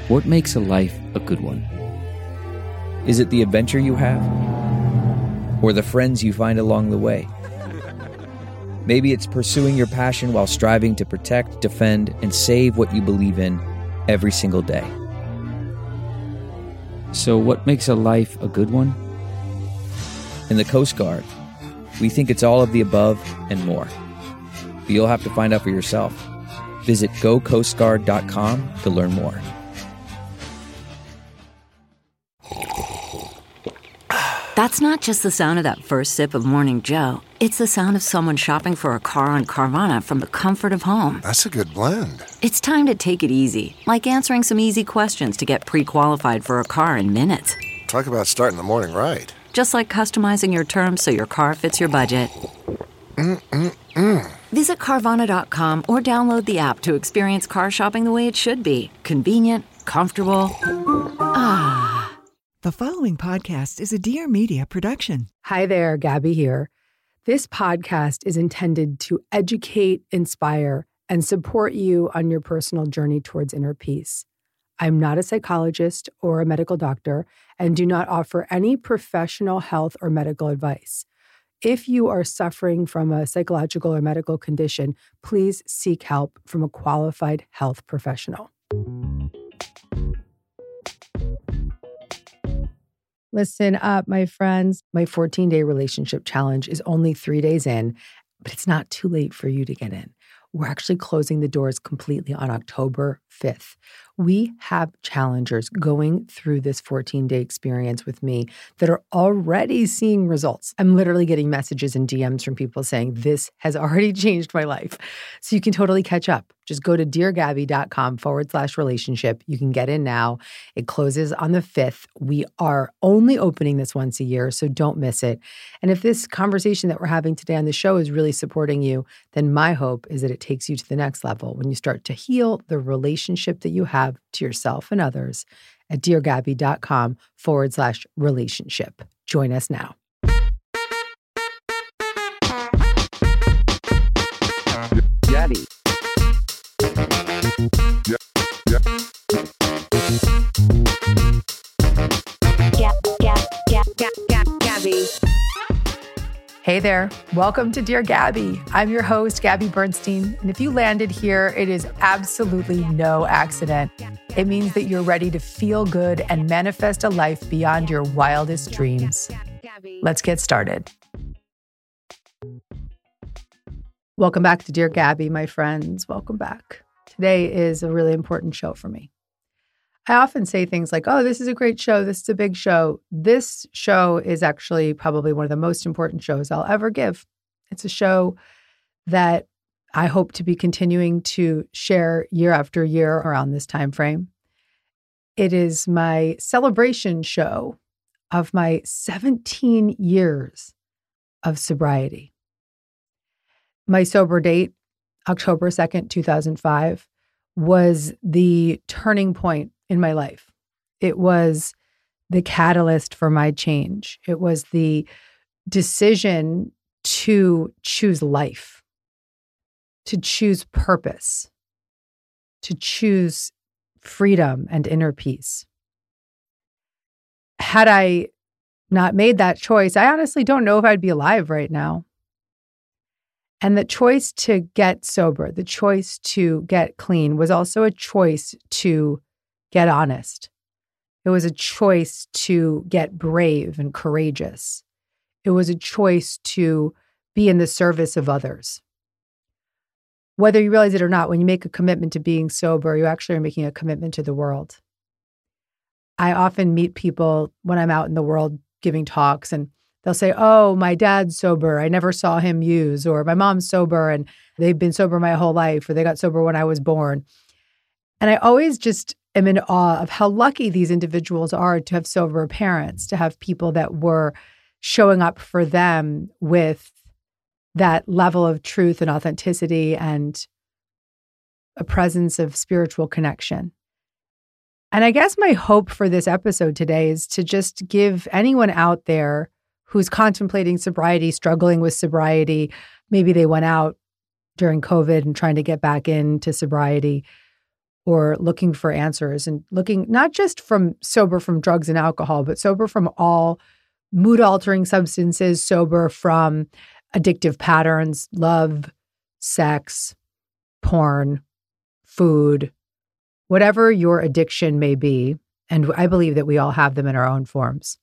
What makes a life a good one? Is it the adventure you have? Or the friends you find along the way? Maybe it's pursuing your passion while striving to protect, defend, and save what you believe in every single day. So what makes a life a good one? In the Coast Guard, we think it's all of the above and more. But you'll have to find out for yourself. Visit gocoastguard.com to learn more. That's not just the sound of that first sip of Morning Joe. It's the sound of someone shopping for a car on Carvana from the comfort of home. That's a good blend. It's time to take it easy, like answering some easy questions to get pre-qualified for a car in minutes. Talk about starting the morning right. Just like customizing your terms so your car fits your budget. Visit Carvana.com or download the app to experience car shopping the way it should be. Convenient, comfortable. The following podcast is a Dear Media production. Hi there, Gabby here. This podcast is intended to educate, inspire, and support you on your personal journey towards inner peace. I'm not a psychologist or a medical doctor and do not offer any professional health or medical advice. If you are suffering from a psychological or medical condition, please seek help from a qualified health professional. Listen up, my friends. My 14-day relationship challenge is only 3 days in, but it's not too late for you to get in. We're actually closing the doors completely on October 5th. We have challengers going through this 14-day experience with me that are already seeing results. I'm literally getting messages and DMs from people saying, this has already changed my life. So you can totally catch up. Just go to deargabby.com/relationship. You can get in now. It closes on the 5th. We are only opening this once a year, so don't miss it. And if this conversation that we're having today on the show is really supporting you, then my hope is that it takes you to the next level when you start to heal the relationship that you have to yourself and others at deargabby.com/relationship. Join us now. Gabby. Gabby. Hey there. Welcome to Dear Gabby. I'm your host, Gabby Bernstein. And if you landed here, it is absolutely no accident. It means that you're ready to feel good and manifest a life beyond your wildest dreams. Let's get started. Welcome back to Dear Gabby, my friends. Welcome back. Today is a really important show for me. I often say things like, oh, this is a great show. This is a big show. This show is actually probably one of the most important shows I'll ever give. It's a show that I hope to be continuing to share year after year around this time frame. It is my celebration show of my 17 years of sobriety. My sober date, October 2nd, 2005, was the turning point in my life. It was the catalyst for my change. It was the decision to choose life, to choose purpose, to choose freedom and inner peace. Had I not made that choice, I honestly don't know if I'd be alive right now. And the choice to get sober, the choice to get clean was also a choice to get honest. It was a choice to get brave and courageous. It was a choice to be in the service of others. Whether you realize it or not, when you make a commitment to being sober, you actually are making a commitment to the world. I often meet people when I'm out in the world giving talks, and they'll say, oh, my dad's sober. I never saw him use. Or my mom's sober and they've been sober my whole life, or they got sober when I was born. And I always just am in awe of how lucky these individuals are to have sober parents, to have people that were showing up for them with that level of truth and authenticity and a presence of spiritual connection. And I guess my hope for this episode today is to just give anyone out there who's contemplating sobriety, struggling with sobriety, maybe they went out during COVID and trying to get back into sobriety, or looking for answers, and looking not just from sober from drugs and alcohol, but sober from all mood altering substances, sober from addictive patterns, love, sex, porn, food, whatever your addiction may be. And I believe that we all have them in our own forms.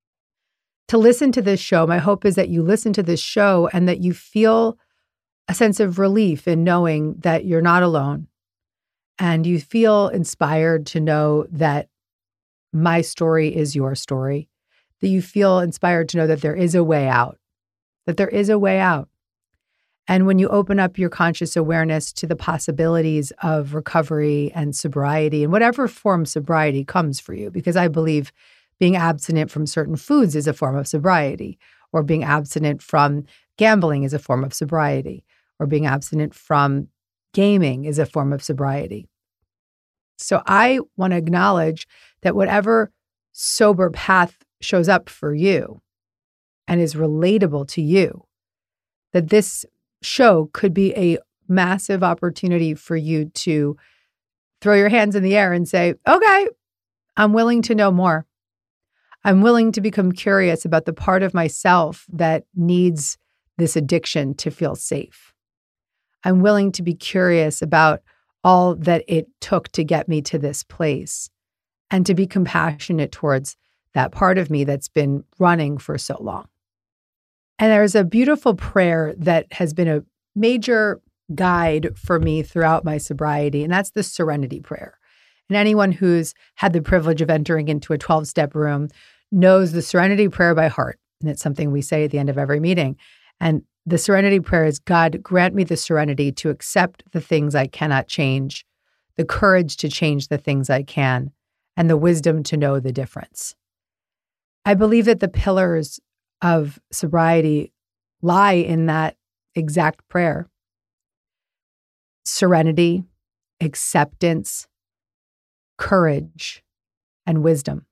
To listen to this show, my hope is that you listen to this show and that you feel a sense of relief in knowing that you're not alone. And you feel inspired to know that my story is your story, that you feel inspired to know that there is a way out, that there is a way out. And when you open up your conscious awareness to the possibilities of recovery and sobriety, and whatever form sobriety comes for you, because I believe being abstinent from certain foods is a form of sobriety, or being abstinent from gambling is a form of sobriety, or being abstinent from gaming is a form of sobriety. So I want to acknowledge that whatever sober path shows up for you and is relatable to you, that this show could be a massive opportunity for you to throw your hands in the air and say, okay, I'm willing to know more. I'm willing to become curious about the part of myself that needs this addiction to feel safe. I'm willing to be curious about all that it took to get me to this place, and to be compassionate towards that part of me that's been running for so long. And there's a beautiful prayer that has been a major guide for me throughout my sobriety, and that's the Serenity Prayer. And anyone who's had the privilege of entering into a 12-step room knows the Serenity Prayer by heart. And it's something we say at the end of every meeting. And the Serenity Prayer is, God, grant me the serenity to accept the things I cannot change, the courage to change the things I can, and the wisdom to know the difference. I believe that the pillars of sobriety lie in that exact prayer. Serenity, acceptance, courage, and wisdom.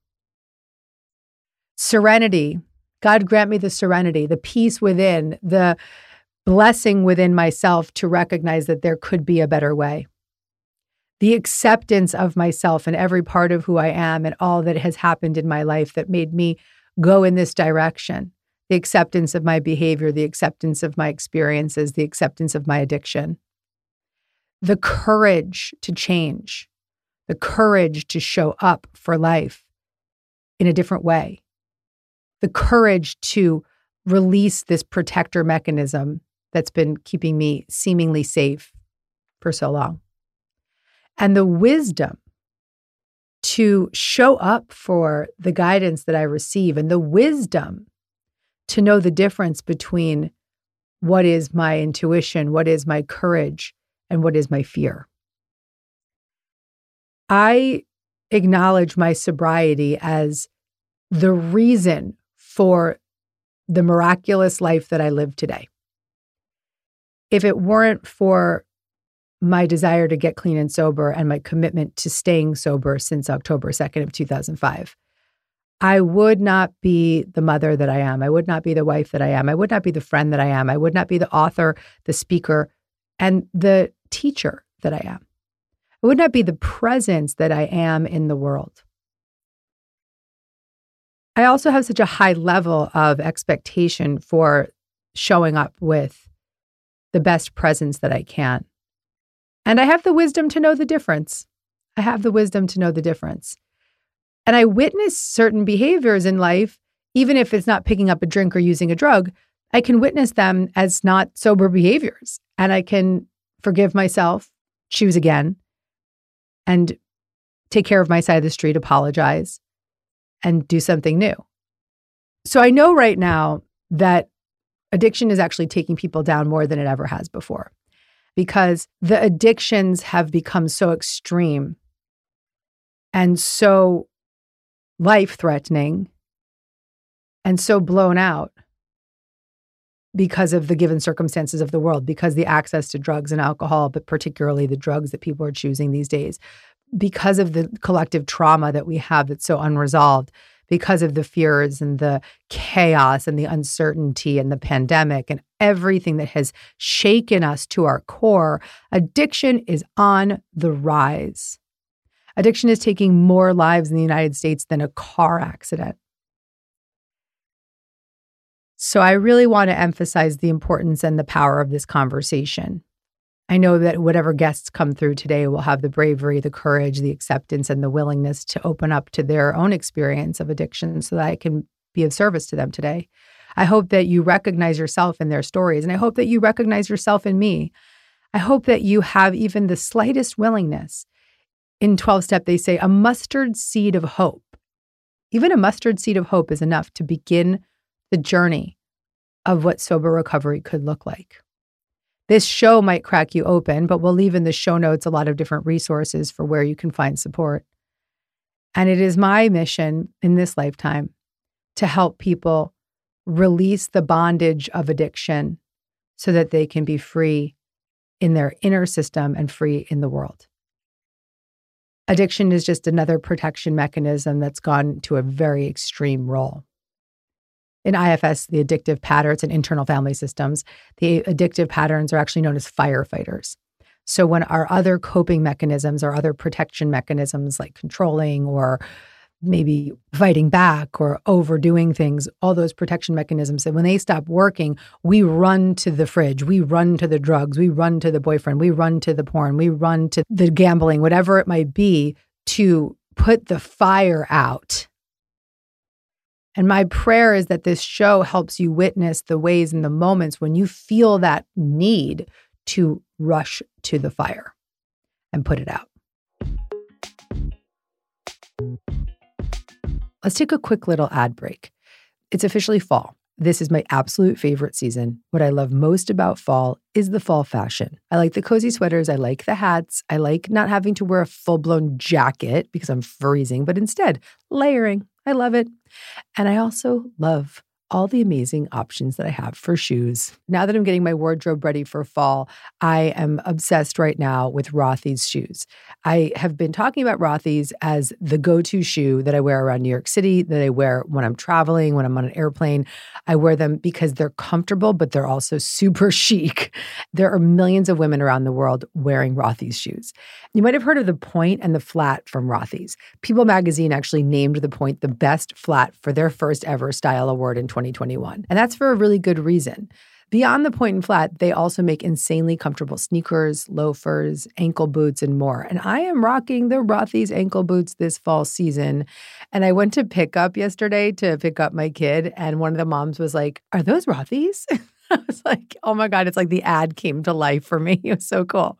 Serenity, God grant me the serenity, the peace within, the blessing within myself to recognize that there could be a better way. The acceptance of myself and every part of who I am and all that has happened in my life that made me go in this direction. The acceptance of my behavior, the acceptance of my experiences, the acceptance of my addiction. The courage to change, the courage to show up for life in a different way. The courage to release this protector mechanism that's been keeping me seemingly safe for so long. And the wisdom to show up for the guidance that I receive, and the wisdom to know the difference between what is my intuition, what is my courage, and what is my fear. I acknowledge my sobriety as the reason for the miraculous life that I live today. If it weren't for my desire to get clean and sober and my commitment to staying sober since October 2nd of 2005, I would not be the mother that I am. I would not be the wife that I am. I would not be the friend that I am. I would not be the author, the speaker, and the teacher that I am. I would not be the presence that I am in the world. I also have such a high level of expectation for showing up with the best presence that I can. And I have the wisdom to know the difference. I have the wisdom to know the difference. And I witness certain behaviors in life, even if it's not picking up a drink or using a drug, I can witness them as not sober behaviors. And I can forgive myself, choose again, and take care of my side of the street, apologize, and do something new. So I know right now that addiction is actually taking people down more than it ever has before, because the addictions have become so extreme and so life-threatening and so blown out because of the given circumstances of the world, because the access to drugs and alcohol, but particularly the drugs that people are choosing these days, because of the collective trauma that we have that's so unresolved, because of the fears and the chaos and the uncertainty and the pandemic and everything that has shaken us to our core, addiction is on the rise. Addiction is taking more lives in the United States than a car accident. So I really want to emphasize the importance and the power of this conversation. I know that whatever guests come through today will have the bravery, the courage, the acceptance, and the willingness to open up to their own experience of addiction so that I can be of service to them today. I hope that you recognize yourself in their stories, and I hope that you recognize yourself in me. I hope that you have even the slightest willingness. In 12-step, they say a mustard seed of hope. Even a mustard seed of hope is enough to begin the journey of what sober recovery could look like. This show might crack you open, but we'll leave in the show notes a lot of different resources for where you can find support. And it is my mission in this lifetime to help people release the bondage of addiction so that they can be free in their inner system and free in the world. Addiction is just another protection mechanism that's gone to a very extreme role. In IFS, the addictive patterns and internal family systems, the addictive patterns are actually known as firefighters. So when our other coping mechanisms or other protection mechanisms like controlling or maybe fighting back or overdoing things, all those protection mechanisms, and when they stop working, we run to the fridge, we run to the drugs, we run to the boyfriend, we run to the porn, we run to the gambling, whatever it might be, to put the fire out. And my prayer is that this show helps you witness the ways and the moments when you feel that need to rush to the fire and put it out. Let's take a quick little ad break. It's officially fall. This is my absolute favorite season. What I love most about fall is the fall fashion. I like the cozy sweaters. I like the hats. I like not having to wear a full-blown jacket because I'm freezing, but instead layering. I love it. And I also love all the amazing options that I have for shoes. Now that I'm getting my wardrobe ready for fall, I am obsessed right now with Rothy's shoes. I have been talking about Rothy's as the go-to shoe that I wear around New York City, that I wear when I'm traveling, when I'm on an airplane. I wear them because they're comfortable, but they're also super chic. There are millions of women around the world wearing Rothy's shoes. You might have heard of the Point and the Flat from Rothy's. People magazine actually named the Point the best flat for their first ever style award in 2021. And that's for a really good reason. Beyond the Point and Flat, they also make insanely comfortable sneakers, loafers, ankle boots, and more. And I am rocking the Rothy's ankle boots this fall season. And I went to pick up yesterday to pick up my kid. And one of the moms was like, "Are those Rothy's?" I was like, oh my God, it's like the ad came to life for me. It was so cool.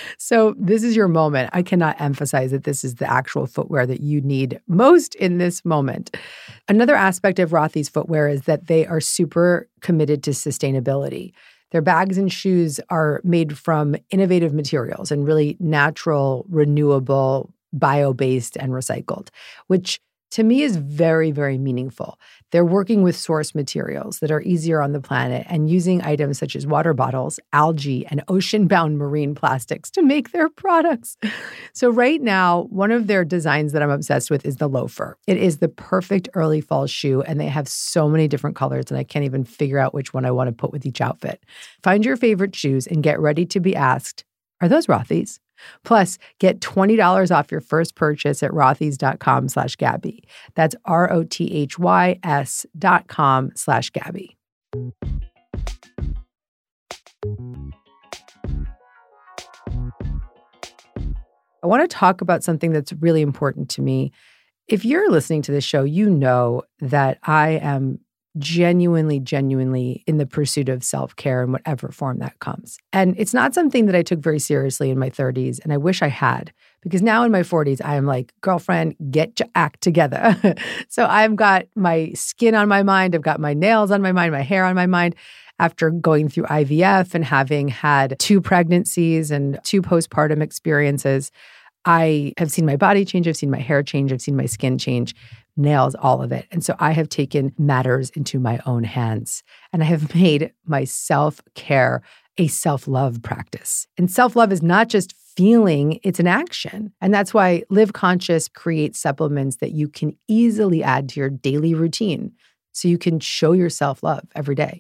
So this is your moment. I cannot emphasize that this is the actual footwear that you need most in this moment. Another aspect of Rothy's footwear is that they are super committed to sustainability. Their bags and shoes are made from innovative materials and really natural, renewable, bio-based, and recycled, which to me is very, very meaningful. They're working with source materials that are easier on the planet and using items such as water bottles, algae, and ocean-bound marine plastics to make their products. So right now, one of their designs that I'm obsessed with is the loafer. It is the perfect early fall shoe, and they have so many different colors, and I can't even figure out which one I want to put with each outfit. Find your favorite shoes and get ready to be asked, are those Rothy's? Plus, get $20 off your first purchase at rothys.com/Gabby. That's ROTHYS.com/Gabby. I want to talk about something that's really important to me. If you're listening to this show, you know that I am genuinely in the pursuit of self-care in whatever form that comes. And it's not something that I took very seriously in my 30s, and I wish I had, because now in my 40s, I am like, girlfriend, get your act together. So I've got my skin on my mind, I've got my nails on my mind, my hair on my mind. After going through IVF and having had 2 pregnancies and 2 postpartum experiences, I have seen my body change, I've seen my hair change, I've seen my skin change, nails, all of it. And so I have taken matters into my own hands, and I have made my self-care a self-love practice. And self-love is not just feeling, it's an action. And that's why Live Conscious creates supplements that you can easily add to your daily routine so you can show yourself love every day.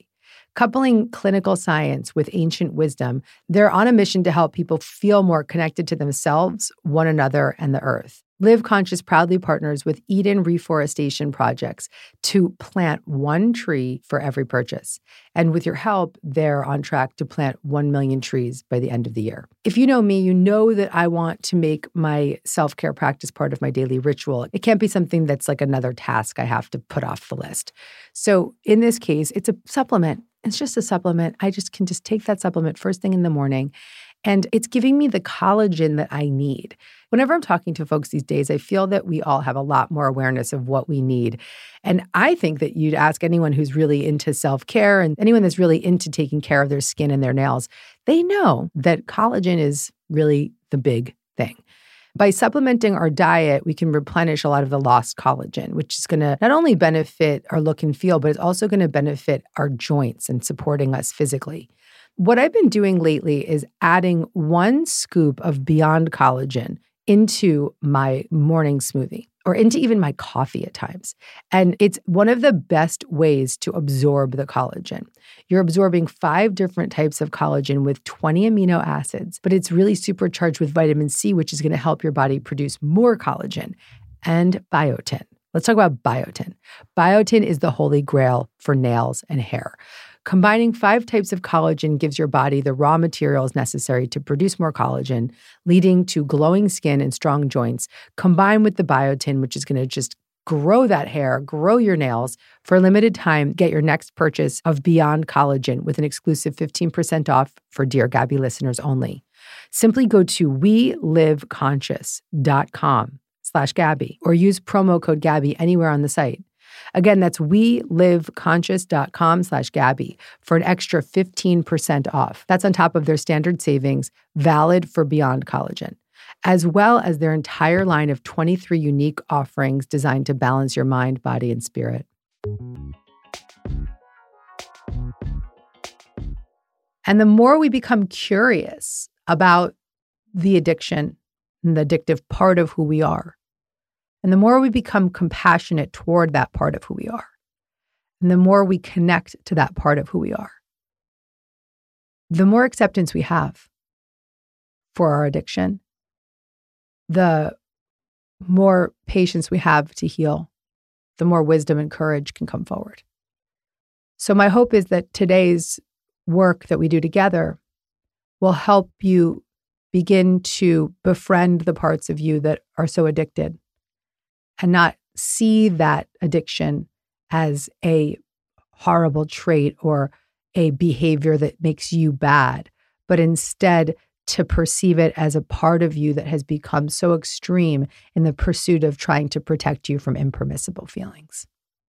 Coupling clinical science with ancient wisdom, they're on a mission to help people feel more connected to themselves, one another, and the earth. Live Conscious proudly partners with Eden Reforestation Projects to plant 1 tree for every purchase. And with your help, they're on track to plant 1 million trees by the end of the year. If you know me, you know that I want to make my self-care practice part of my daily ritual. It can't be something that's like another task I have to put off the list. So in this case, it's a supplement. It's just a supplement. I can take that supplement first thing in the morning. And it's giving me the collagen that I need. Whenever I'm talking to folks these days, I feel that we all have a lot more awareness of what we need. And I think that you'd ask anyone who's really into self-care and anyone that's really into taking care of their skin and their nails, they know that collagen is really the big thing. By supplementing our diet, we can replenish a lot of the lost collagen, which is going to not only benefit our look and feel, but it's also going to benefit our joints and supporting us physically. What I've been doing lately is adding 1 scoop of Beyond Collagen into my morning smoothie or into even my coffee at times. And it's one of the best ways to absorb the collagen. You're absorbing 5 different types of collagen with 20 amino acids, but it's really supercharged with vitamin C, which is going to help your body produce more collagen, and biotin. Let's talk about biotin. Biotin is the holy grail for nails and hair. Combining 5 types of collagen gives your body the raw materials necessary to produce more collagen, leading to glowing skin and strong joints, combined with the biotin, which is going to just grow that hair, grow your nails. For a limited time, get your next purchase of Beyond Collagen with an exclusive 15% off for Dear Gabby listeners only. Simply go to weliveconscious.com/Gabby or use promo code Gabby anywhere on the site. Again, that's weliveconscious.com/Gabby for an extra 15% off. That's on top of their standard savings, valid for Beyond Collagen, as well as their entire line of 23 unique offerings designed to balance your mind, body, and spirit. And the more we become curious about the addiction and the addictive part of who we are, and the more we become compassionate toward that part of who we are, and the more we connect to that part of who we are, the more acceptance we have for our addiction, the more patience we have to heal, the more wisdom and courage can come forward. So my hope is that today's work that we do together will help you begin to befriend the parts of you that are so addicted, and not see that addiction as a horrible trait or a behavior that makes you bad, but instead to perceive it as a part of you that has become so extreme in the pursuit of trying to protect you from impermissible feelings.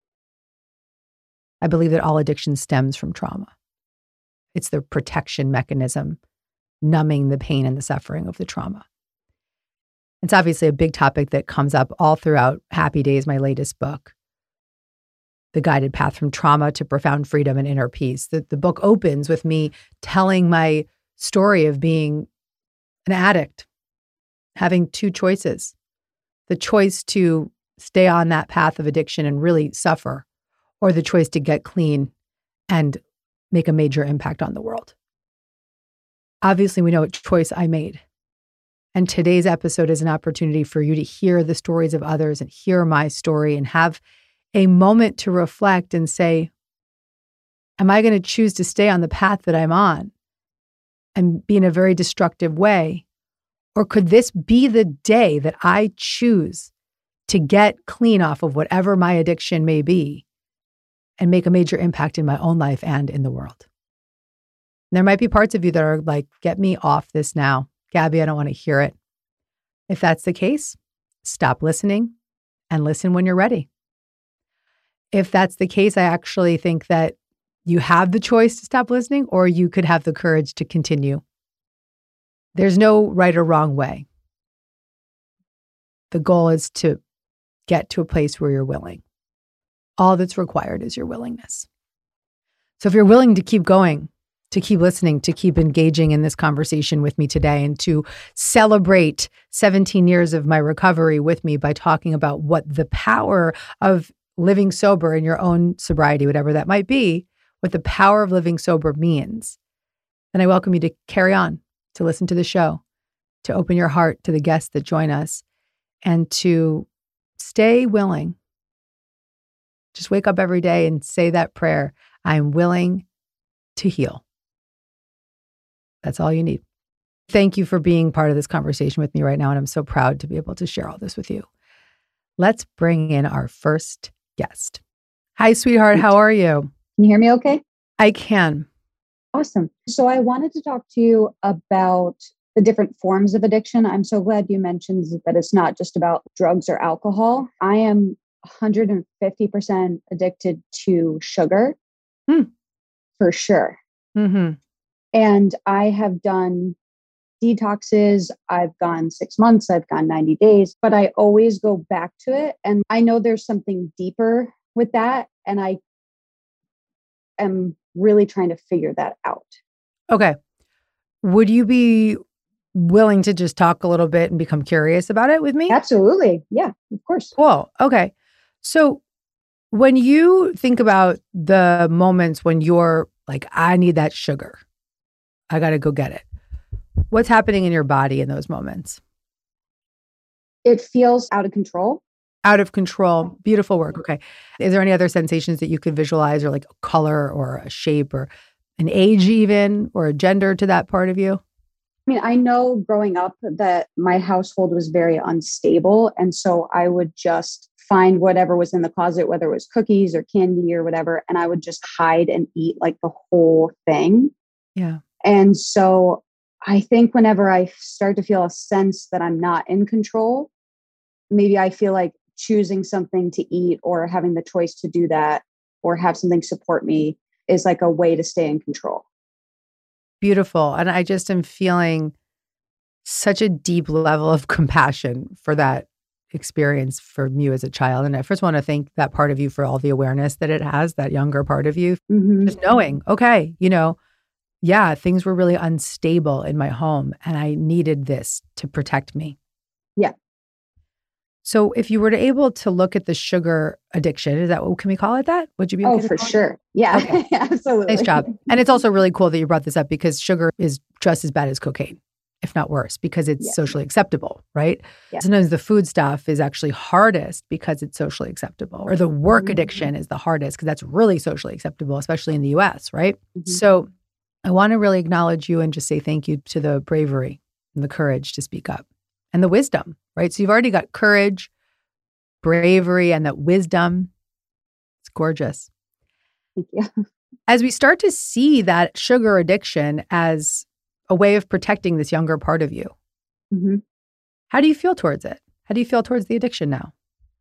I believe that all addiction stems from trauma. It's the protection mechanism, numbing the pain and the suffering of the trauma. It's obviously a big topic that comes up all throughout Happy Days, my latest book, The Guided Path from Trauma to Profound Freedom and Inner Peace. The book opens with me telling my story of being an addict, having 2 choices. The choice to stay on that path of addiction and really suffer, or the choice to get clean and make a major impact on the world. Obviously, we know what choice I made. And today's episode is an opportunity for you to hear the stories of others and hear my story and have a moment to reflect and say, am I going to choose to stay on the path that I'm on and be in a very destructive way? Or could this be the day that I choose to get clean off of whatever my addiction may be and make a major impact in my own life and in the world? And there might be parts of you that are like, get me off this now. Gabby, I don't want to hear it. If that's the case, stop listening and listen when you're ready. If that's the case, I actually think that you have the choice to stop listening, or you could have the courage to continue. There's no right or wrong way. The goal is to get to a place where you're willing. All that's required is your willingness. So if you're willing to keep going, to keep listening, to keep engaging in this conversation with me today, and to celebrate 17 years of my recovery with me by talking about what the power of living sober in your own sobriety, whatever that might be, what the power of living sober means, then I welcome you to carry on, to listen to the show, to open your heart to the guests that join us, and to stay willing. Just wake up every day and say that prayer. I'm willing to heal. That's all you need. Thank you for being part of this conversation with me right now. And I'm so proud to be able to share all this with you. Let's bring in our first guest. Hi, sweetheart. How are you? Can you hear me okay? I can. Awesome. So I wanted to talk to you about the different forms of addiction. I'm so glad you mentioned that it's not just about drugs or alcohol. I am 150% addicted to sugar, for sure. Mm-hmm. And I have done detoxes. I've gone 6 months, I've gone 90 days, but I always go back to it. And I know there's something deeper with that. And I am really trying to figure that out. Okay. Would you be willing to just talk a little bit and become curious about it with me? Absolutely. Yeah, of course. Cool. Okay. So when you think about the moments when you're like, I need that sugar, I got to go get it. What's happening in your body in those moments? It feels out of control. Out of control. Beautiful work. Okay. Is there any other sensations that you could visualize, or like a color or a shape or an age even, or a gender to that part of you? I mean, I know growing up that my household was very unstable. And so I would just find whatever was in the closet, whether it was cookies or candy or whatever, and I would just hide and eat like the whole thing. Yeah. And so I think whenever I start to feel a sense that I'm not in control, maybe I feel like choosing something to eat or having the choice to do that or have something support me is like a way to stay in control. Beautiful. And I just am feeling such a deep level of compassion for that experience from you as a child. And I first want to thank that part of you for all the awareness that it has, that younger part of you. Mm-hmm. Just knowing, okay, yeah, things were really unstable in my home and I needed this to protect me. Yeah. So if you were able to look at the sugar addiction, is that what, can we call it that? Would you be okay for sure. Yeah, okay. Absolutely. Nice job. And it's also really cool that you brought this up because sugar is just as bad as cocaine, if not worse, because it's socially acceptable, right? Yeah. Sometimes the food stuff is actually hardest because it's socially acceptable, or the work addiction is the hardest because that's really socially acceptable, especially in the US, right? Mm-hmm. So I want to really acknowledge you and just say thank you to the bravery and the courage to speak up and the wisdom, right? So you've already got courage, bravery, and that wisdom. It's gorgeous. Thank you. As we start to see that sugar addiction as a way of protecting this younger part of you, how do you feel towards it? How do you feel towards the addiction now?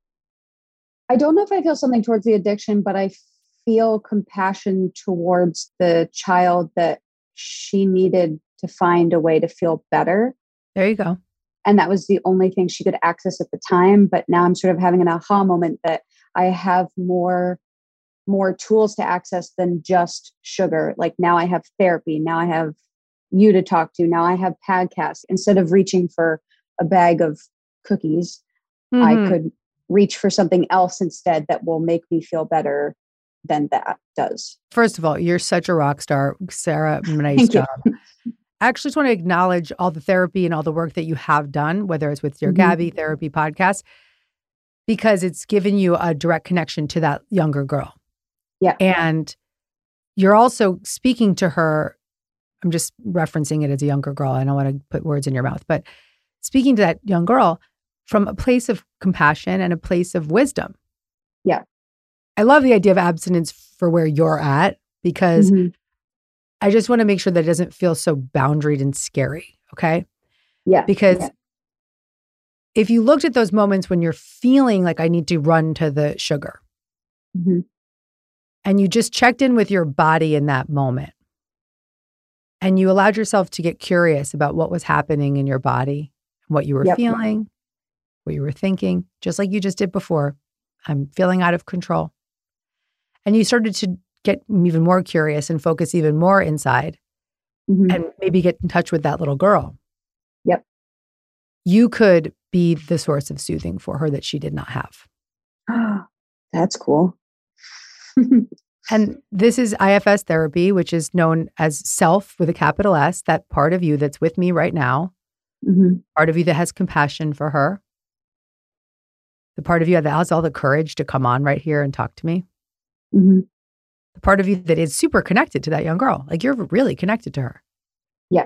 I don't know if I feel something towards the addiction, but I feel compassion towards the child that she needed to find a way to feel better. There you go. And that was the only thing she could access at the time. But now I'm sort of having an aha moment that I have more tools to access than just sugar. Like now I have therapy. Now I have you to talk to. Now I have podcasts. Instead of reaching for a bag of cookies, I could reach for something else instead that will make me feel better than that does. First of all, you're such a rock star, Sarah. Nice job. I actually just want to acknowledge all the therapy and all the work that you have done, whether it's with Dear Gabby therapy podcast, because it's given you a direct connection to that younger girl. Yeah. And you're also speaking to her. I'm just referencing it as a younger girl. I don't want to put words in your mouth, but speaking to that young girl from a place of compassion and a place of wisdom. Yeah. I love the idea of abstinence for where you're at, because I just want to make sure that it doesn't feel so boundaried and scary. Okay. Yeah. Because if you looked at those moments when you're feeling like I need to run to the sugar, and you just checked in with your body in that moment, and you allowed yourself to get curious about what was happening in your body, what you were feeling, what you were thinking, just like you just did before. I'm feeling out of control. And you started to get even more curious and focus even more inside and maybe get in touch with that little girl. Yep. You could be the source of soothing for her that she did not have. That's cool. And this is IFS therapy, which is known as self with a capital S, that part of you that's with me right now, part of you that has compassion for her, the part of you that has all the courage to come on right here and talk to me, the part of you that is super connected to that young girl. Like you're really connected to her. Yeah.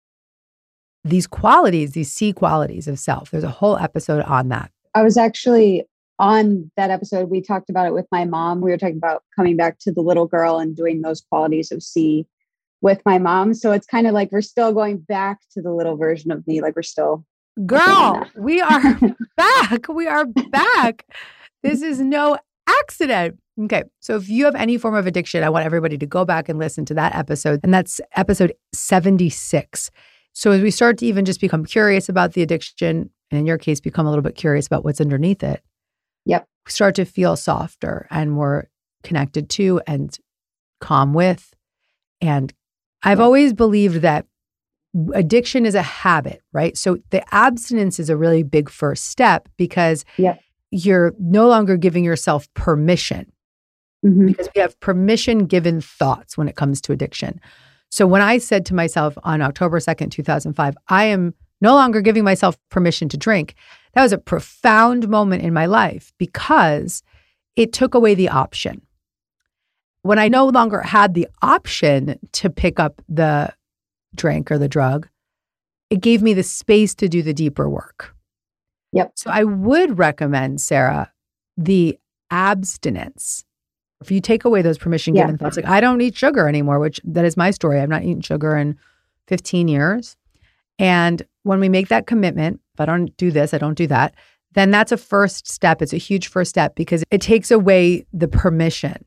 These qualities, these C qualities of self, there's a whole episode on that. I was actually on that episode. We talked about it with my mom. We were talking about coming back to the little girl and doing those qualities of C with my mom. So it's kind of like we're still going back to the little version of me. Like we're still. Girl, we are back. We are back. This is no accident. Okay. So if you have any form of addiction, I want everybody to go back and listen to that episode. And that's episode 76. So as we start to even just become curious about the addiction, and in your case, become a little bit curious about what's underneath it. Yep. We start to feel softer and more connected to and calm with. And I've always believed that addiction is a habit, right? So the abstinence is a really big first step because you're no longer giving yourself permission because we have permission given thoughts when it comes to addiction. So when I said to myself on October 2nd, 2005, I am no longer giving myself permission to drink, that was a profound moment in my life because it took away the option. When I no longer had the option to pick up the drink or the drug, it gave me the space to do the deeper work. Yep. So I would recommend, Sarah, the abstinence. If you take away those permission-given thoughts, like I don't eat sugar anymore, which that is my story. I've not eaten sugar in 15 years. And when we make that commitment, if I don't do this, I don't do that, then that's a first step. It's a huge first step because it takes away the permission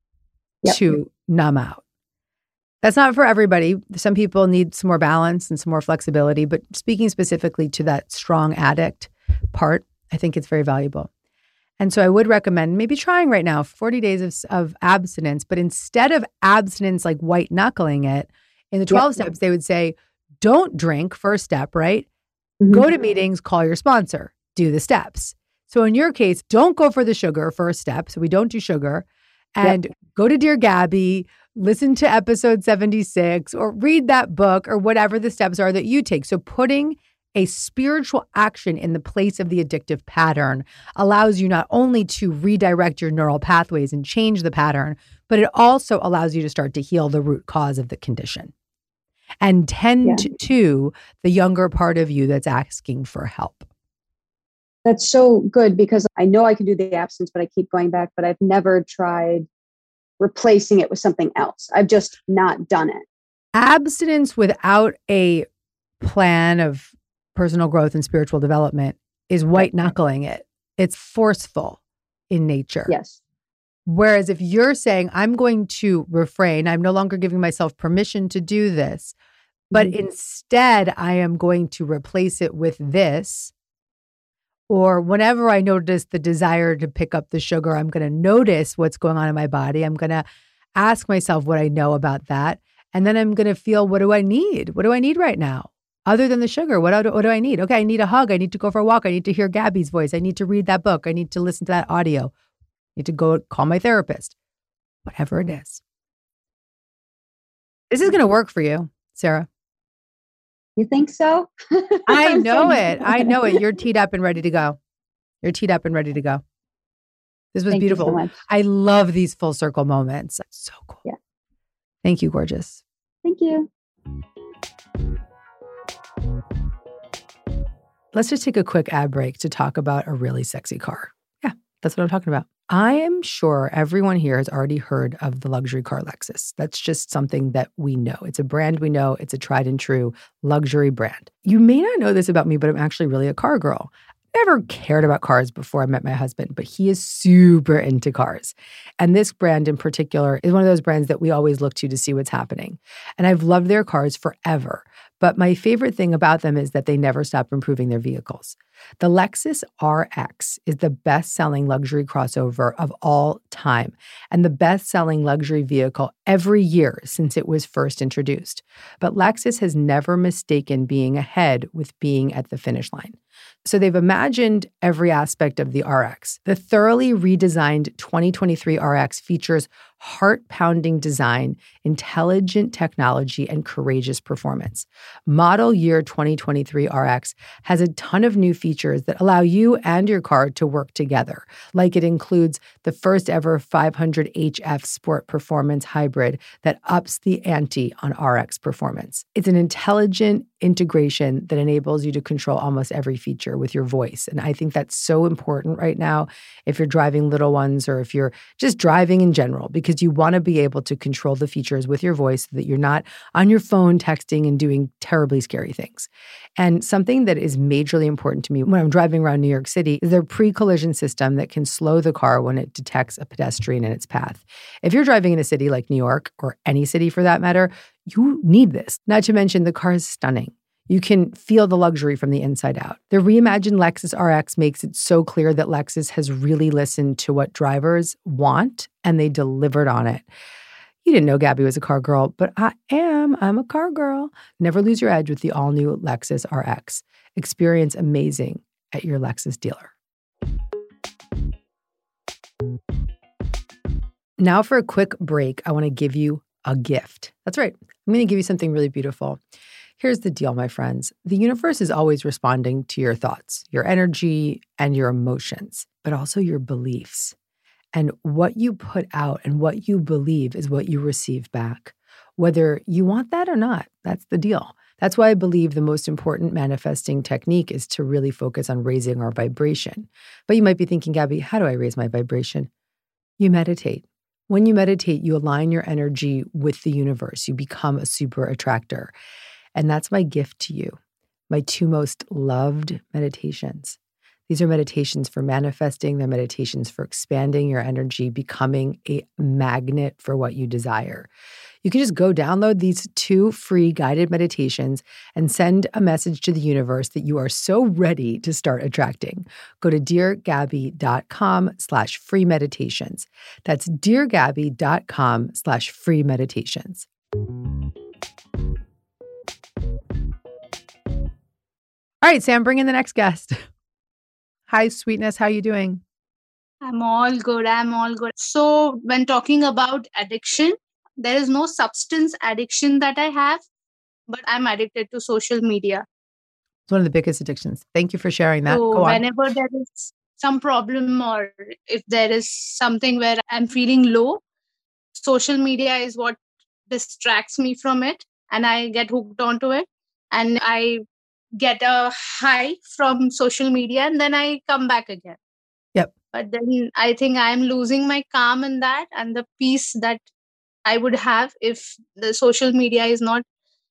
to numb out. That's not for everybody. Some people need some more balance and some more flexibility, but speaking specifically to that strong addict part, I think it's very valuable. And so I would recommend maybe trying right now 40 days of abstinence, but instead of abstinence, like white knuckling it, in the 12 steps, they would say, don't drink, first step, right? Go to meetings, call your sponsor, do the steps. So in your case, don't go for the sugar, first step. So we don't do sugar. And go to Dear Gabby, listen to episode 76 or read that book or whatever the steps are that you take. So putting a spiritual action in the place of the addictive pattern allows you not only to redirect your neural pathways and change the pattern, but it also allows you to start to heal the root cause of the condition and tend to the younger part of you that's asking for help. That's so good because I know I can do the abstinence, but I keep going back, but I've never tried replacing it with something else. I've just not done it. Abstinence without a plan of personal growth and spiritual development is white knuckling it. It's forceful in nature. Yes. Whereas if you're saying, I'm going to refrain, I'm no longer giving myself permission to do this, but instead I am going to replace it with this, or whenever I notice the desire to pick up the sugar, I'm going to notice what's going on in my body. I'm going to ask myself what I know about that. And then I'm going to feel, what do I need? What do I need right now? Other than the sugar, what do I need? Okay, I need a hug. I need to go for a walk. I need to hear Gabby's voice. I need to read that book. I need to listen to that audio. I need to go call my therapist. Whatever it is. This is going to work for you, Sarah. You think so? I know it. I know it. You're teed up and ready to go. You're teed up and ready to go. This was beautiful. Thank you so much. I love these full circle moments. So cool. Yeah. Thank you, gorgeous. Thank you. Let's just take a quick ad break to talk about a really sexy car. Yeah, that's what I'm talking about. I am sure everyone here has already heard of the luxury car Lexus. That's just something that we know. It's a brand we know. It's a tried and true luxury brand. You may not know this about me, but I'm actually really a car girl. Never cared about cars before I met my husband, but he is super into cars. And this brand in particular is one of those brands that we always look to see what's happening. And I've loved their cars forever. But my favorite thing about them is that they never stop improving their vehicles. The Lexus RX is the best-selling luxury crossover of all time and the best-selling luxury vehicle every year since it was first introduced. But Lexus has never mistaken being ahead with being at the finish line. So they've imagined every aspect of the RX. The thoroughly redesigned 2023 RX features heart-pounding design, intelligent technology, and courageous performance. Model year 2023 RX has a ton of new features that allow you and your car to work together. Like it includes the first ever 500 HF Sport Performance Hybrid that ups the ante on RX performance. It's an intelligent integration that enables you to control almost every feature with your voice. And I think that's so important right now if you're driving little ones or if you're just driving in general, because you want to be able to control the features with your voice so that you're not on your phone texting and doing terribly scary things. And something that is majorly important to me when I'm driving around New York City is their pre-collision system that can slow the car when it detects a pedestrian in its path. If you're driving in a city like New York, or any city for that matter, you need this. Not to mention the car is stunning. You can feel the luxury from the inside out. The reimagined Lexus RX makes it so clear that Lexus has really listened to what drivers want, and they delivered on it. You didn't know Gabby was a car girl, but I am. I'm a car girl. Never lose your edge with the all-new Lexus RX. Experience amazing at your Lexus dealer. Now for a quick break, I want to give you a gift. That's right. I'm going to give you something really beautiful. Here's the deal, my friends. The universe is always responding to your thoughts, your energy, and your emotions, but also your beliefs. And what you put out and what you believe is what you receive back. Whether you want that or not, that's the deal. That's why I believe the most important manifesting technique is to really focus on raising our vibration. But you might be thinking, Gabby, how do I raise my vibration? You meditate. When you meditate, you align your energy with the universe. You become a super attractor. And that's my gift to you, my two most loved meditations. These are meditations for manifesting. They're meditations for expanding your energy, becoming a magnet for what you desire. You can just go download these 2 free guided meditations and send a message to the universe that you are so ready to start attracting. Go to deargabby.com/free meditations. That's deargabby.com/free meditations. All right, Sam, bring in the next guest. Hi, sweetness. How you doing? I'm all good. So when talking about addiction, there is no substance addiction that I have, but I'm addicted to social media. It's one of the biggest addictions. Thank you for sharing that. So Go on. whenever there is some problem or if there is something where I'm feeling low, social media is what distracts me from it, and I get hooked onto it, and I get a high from social media, and then I come back again. Yep. But then I think I'm losing my calm in that and the peace that I would have if the social media is not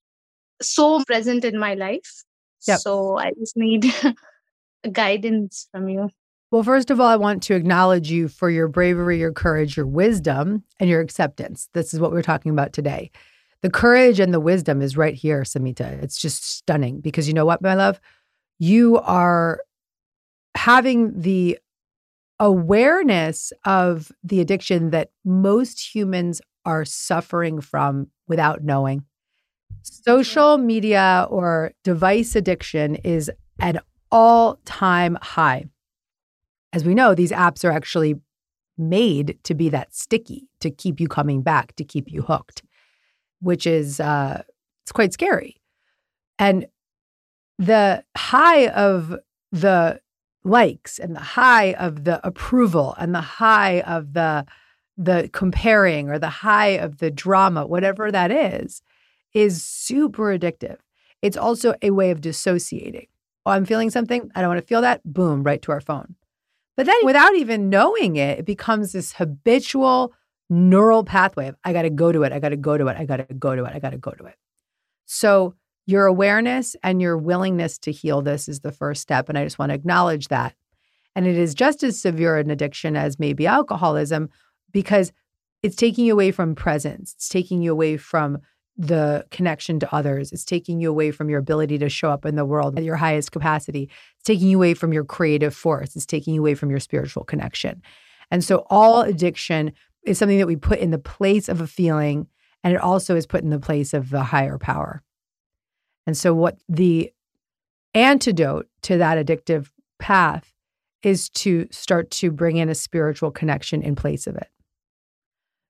so present in my life. Yep. So I just need guidance from you. Well, first of all, I want to acknowledge you for your bravery, your courage, your wisdom, and your acceptance. This is what we're talking about today. The courage and the wisdom is right here, Samita. It's just stunning because you know what, my love? You are having the awareness of the addiction that most humans are suffering from without knowing. Social media or device addiction is an all-time high. As we know, these apps are actually made to be that sticky, to keep you coming back, to keep you hooked, which is it's quite scary. And the high of the likes and the high of the approval and the high of the comparing or the high of the drama, whatever that is super addictive. It's also a way of dissociating. Oh, I'm feeling something. I don't want to feel that. Boom, right to our phone. But then without even knowing it, it becomes this habitual neural pathway of, I got to go to it. I got to go to it. I got to go to it. I got to go to it. So your awareness and your willingness to heal this is the first step. And I just want to acknowledge that. And it is just as severe an addiction as maybe alcoholism because it's taking you away from presence. It's taking you away from the connection to others. It's taking you away from your ability to show up in the world at your highest capacity. It's taking you away from your creative force. It's taking you away from your spiritual connection. And so all addiction is something that we put in the place of a feeling, and it also is put in the place of the higher power. And so what the antidote to that addictive path is to start to bring in a spiritual connection in place of it.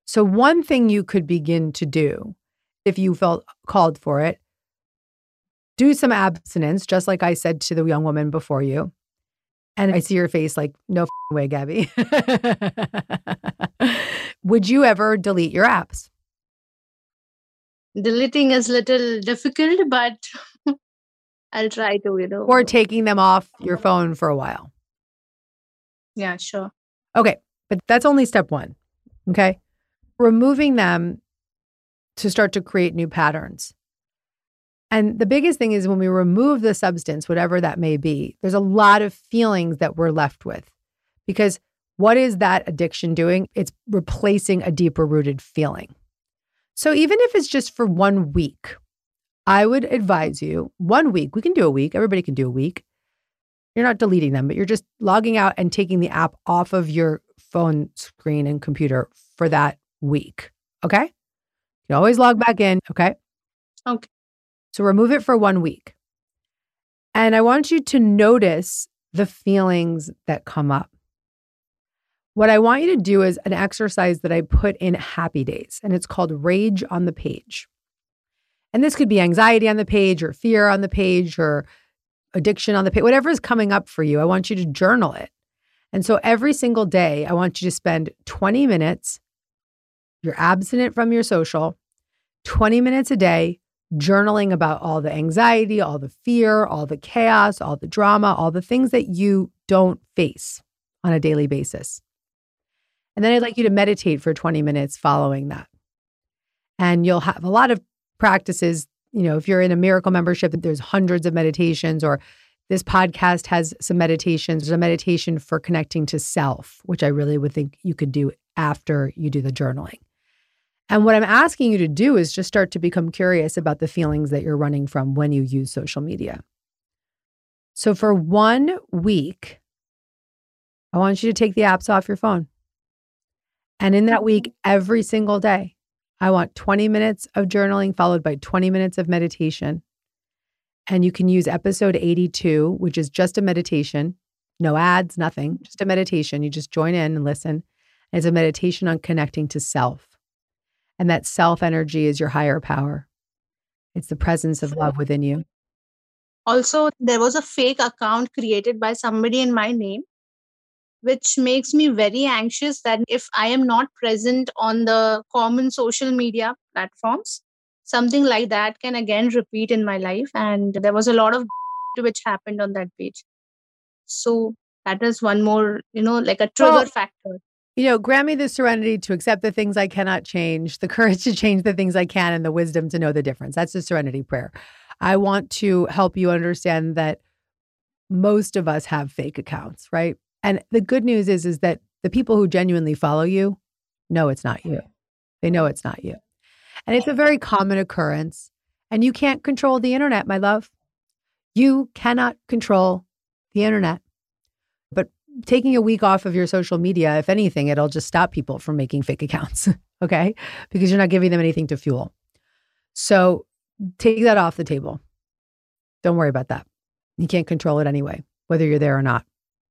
So one thing you could begin to do, if you felt called for it, do some abstinence, just like I said to the young woman before you. And I see your face like, no way, Gabby. Would you ever delete your apps? Deleting is a little difficult, but I'll try to, Or taking them off your phone for a while? Yeah, sure. Okay, but that's only step one, okay? Removing them to start to create new patterns. And the biggest thing is when we remove the substance, whatever that may be, there's a lot of feelings that we're left with. Because what is that addiction doing? It's replacing a deeper rooted feeling. So even if it's just for 1 week, I would advise you 1 week, we can do a week, everybody can do a week. You're not deleting them, but you're just logging out and taking the app off of your phone screen and computer for that week. Okay? You can always log back in. Okay? Okay. So remove it for 1 week. And I want you to notice the feelings that come up. What I want you to do is an exercise that I put in Happy Days, and it's called Rage on the Page. And this could be anxiety on the page or fear on the page or addiction on the page, whatever is coming up for you. I want you to journal it. And so every single day, I want you to spend 20 minutes, you're abstinent from your social, 20 minutes a day, journaling about all the anxiety, all the fear, all the chaos, all the drama, all the things that you don't face on a daily basis. And then I'd like you to meditate for 20 minutes following that. And you'll have a lot of practices. If you're in a Miracle membership, there's hundreds of meditations, or this podcast has some meditations. There's a meditation for connecting to self, which I really would think you could do after you do the journaling. And what I'm asking you to do is just start to become curious about the feelings that you're running from when you use social media. So for 1 week, I want you to take the apps off your phone. And in that week, every single day, I want 20 minutes of journaling followed by 20 minutes of meditation. And you can use episode 82, which is just a meditation, no ads, nothing, just a meditation. You just join in and listen. And it's a meditation on connecting to self. And that self energy is your higher power. It's the presence of love within you. Also, there was a fake account created by somebody in my name, which makes me very anxious that if I am not present on the common social media platforms, something like that can again repeat in my life. And there was a lot of which happened on that page. So that is one more, like a trigger factor. Grant me the serenity to accept the things I cannot change, the courage to change the things I can, and the wisdom to know the difference. That's the serenity prayer. I want to help you understand that most of us have fake accounts, right? And the good news is that the people who genuinely follow you know it's not you. They know it's not you. And it's a very common occurrence. And you can't control the internet, my love. You cannot control the internet. But taking a week off of your social media, if anything, it'll just stop people from making fake accounts, okay? Because you're not giving them anything to fuel. So take that off the table. Don't worry about that. You can't control it anyway, whether you're there or not.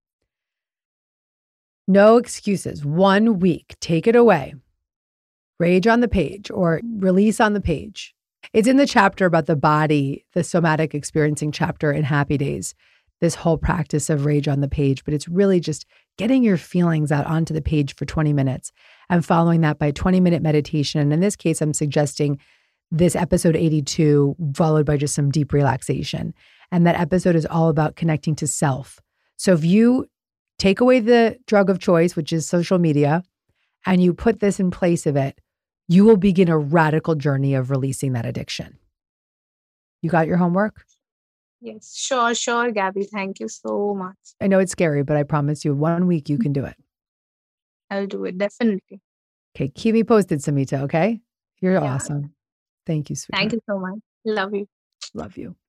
No excuses. 1 week, take it away. Rage on the page or release on the page. It's in the chapter about the body, the somatic experiencing chapter in Happy Days, this whole practice of rage on the page. But it's really just getting your feelings out onto the page for 20 minutes and following that by a 20-minute meditation. And in this case, I'm suggesting this episode 82 followed by just some deep relaxation. And that episode is all about connecting to self. So if you take away the drug of choice, which is social media, and you put this in place of it, you will begin a radical journey of releasing that addiction. You got your homework? Yes, sure, Gabby. Thank you so much. I know it's scary, but I promise you 1 week you can do it. I'll do it, definitely. Okay, keep me posted, Samita, okay? You're awesome. Thank you, sweetheart. Thank you so much. Love you. Love you.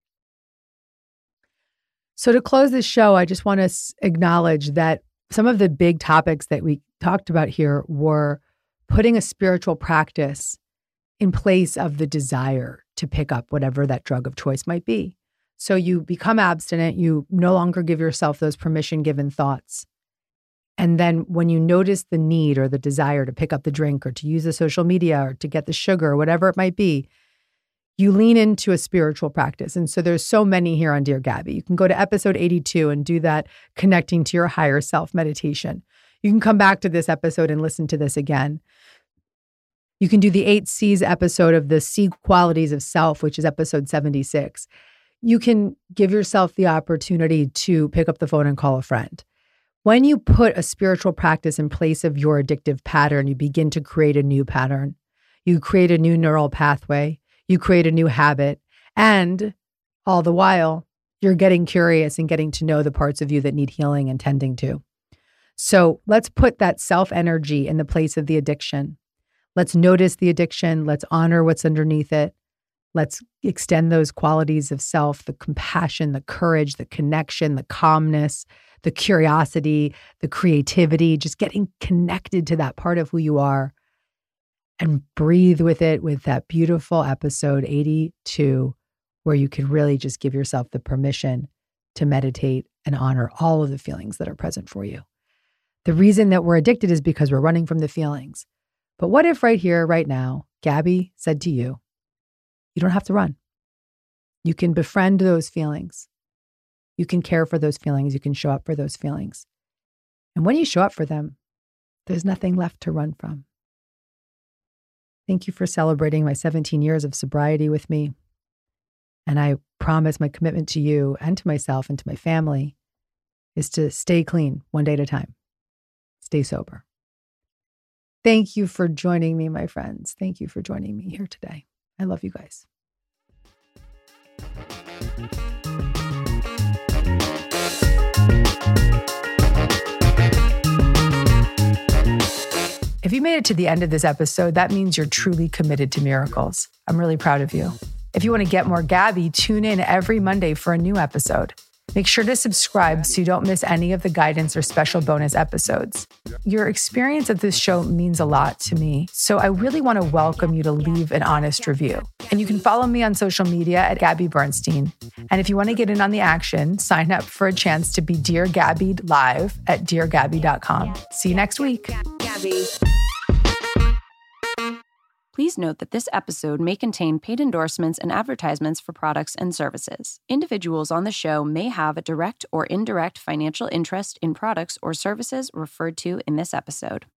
So to close this show, I just want to acknowledge that some of the big topics that we talked about here were putting a spiritual practice in place of the desire to pick up whatever that drug of choice might be. So you become abstinent, you no longer give yourself those permission-given thoughts. And then when you notice the need or the desire to pick up the drink or to use the social media or to get the sugar or whatever it might be, you lean into a spiritual practice. And so there's so many here on Dear Gabby. You can go to episode 82 and do that connecting to your higher self meditation. You can come back to this episode and listen to this again. You can do the 8 C's episode of the C qualities of self, which is episode 76. You can give yourself the opportunity to pick up the phone and call a friend. When you put a spiritual practice in place of your addictive pattern, you begin to create a new pattern. You create a new neural pathway. You create a new habit. And all the while, you're getting curious and getting to know the parts of you that need healing and tending to. So let's put that self-energy in the place of the addiction. Let's notice the addiction. Let's honor what's underneath it. Let's extend those qualities of self, the compassion, the courage, the connection, the calmness, the curiosity, the creativity, just getting connected to that part of who you are, and breathe with it with that beautiful episode 82, where you can really just give yourself the permission to meditate and honor all of the feelings that are present for you. The reason that we're addicted is because we're running from the feelings. But what if right here, right now, Gabby said to you, you don't have to run. You can befriend those feelings. You can care for those feelings. You can show up for those feelings. And when you show up for them, there's nothing left to run from. Thank you for celebrating my 17 years of sobriety with me. And I promise my commitment to you and to myself and to my family is to stay clean one day at a time. Stay sober. Thank you for joining me, my friends. Thank you for joining me here today. I love you guys. If you made it to the end of this episode, that means you're truly committed to miracles. I'm really proud of you. If you want to get more Gabby, tune in every Monday for a new episode. Make sure to subscribe so you don't miss any of the guidance or special bonus episodes. Your experience of this show means a lot to me, so I really want to welcome you to leave an honest review. And you can follow me on social media at Gabby Bernstein. And if you want to get in on the action, sign up for a chance to be Dear Gabby'd live at deargabby.com. See you next week. Gabby. Please note that this episode may contain paid endorsements and advertisements for products and services. Individuals on the show may have a direct or indirect financial interest in products or services referred to in this episode.